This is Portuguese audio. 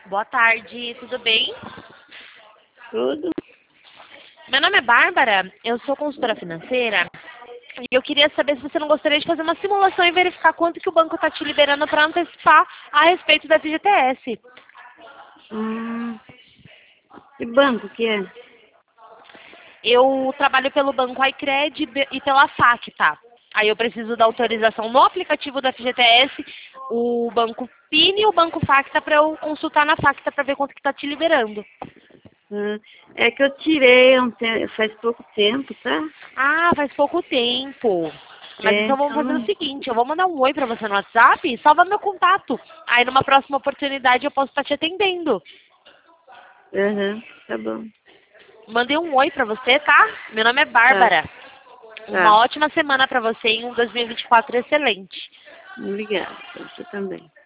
Boa tarde, tudo bem? Tudo? Meu nome é Bárbara, eu sou consultora financeira e eu queria saber se você não gostaria de fazer uma simulação e verificar quanto que o banco está te liberando para antecipar a respeito da FGTS. Que banco que é? Eu trabalho pelo Banco iCred e pela Facta. Aí eu preciso da autorização no aplicativo da FGTS, o Banco PIN e o Banco Facta para eu consultar na Facta para ver quanto que está te liberando. É que eu tirei faz pouco tempo, tá? Ah, faz pouco tempo. Mas então vamos fazer o Então, seguinte, eu vou mandar um oi pra você no WhatsApp e salva meu contato. Aí numa próxima oportunidade eu posso estar te atendendo. tá bom. Mandei um oi pra você, tá? Meu nome é Tá, Bárbara. Uma tá. ótima semana pra você e um 2024 excelente. Obrigada. Você também.